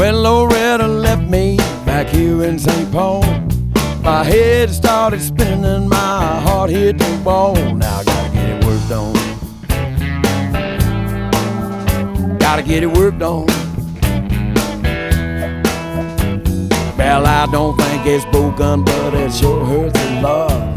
When Loretta left me back here in St. Paul, my head started spinning and my heart hit the wall. Now I gotta get it worked on. Gotta get it worked on. Well, I don't think it's broken, but it sure hurts a lot.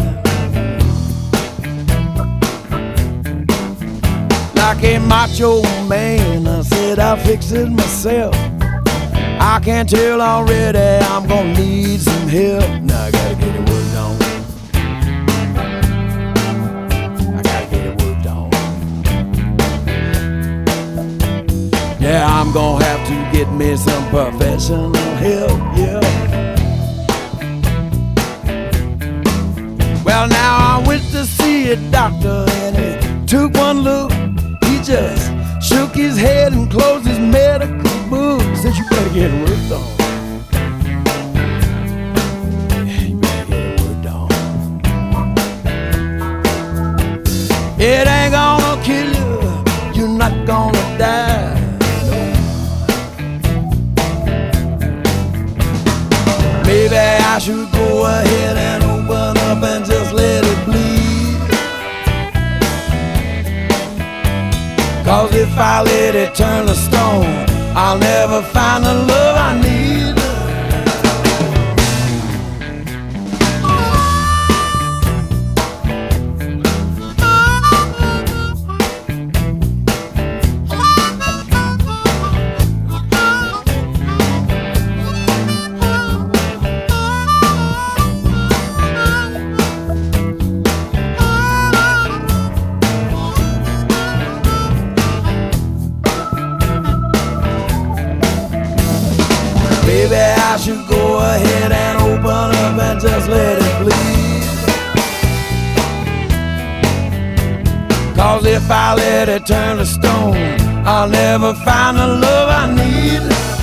Like a macho man, I said I'll fix it myself. I can tell already I'm gonna need some help. Now I gotta get it worked on. I gotta get it worked on. Yeah, I'm gonna have to get me some professional help, yeah. Well, now I went to see a doctor and he took one look. He just shook his head and closed his medical book. Said you better get it worked on. Yeah, you better get it worked on. It ain't gonna kill you, you're not gonna die. Maybe I should go ahead and open up and just let it bleed. 'Cause if I let it turn to stone, I'll never find the love I need. Maybe I should go ahead and open up and just let it bleed. 'Cause if I let it turn to stone, I'll never find the love I need.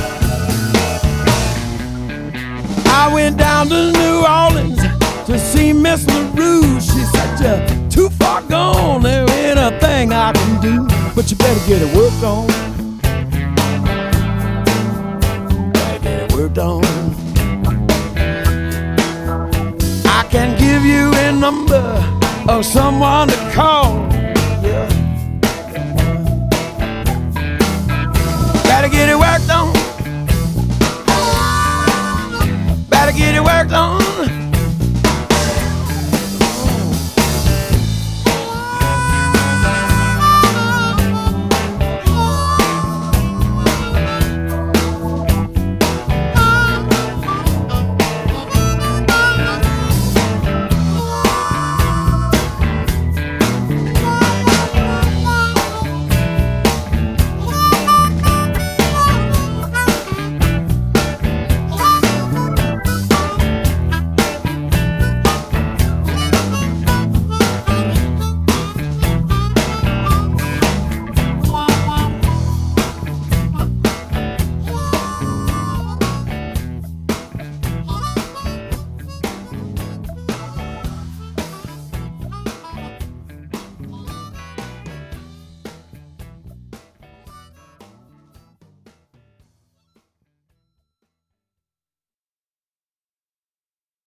I went down to New Orleans to see Miss LaRue. She said, you're too far gone, there ain't a thing I can do. But you better get it worked on. Worked on. I can give you a number of someone to call. Yeah. Gotta get it worked on.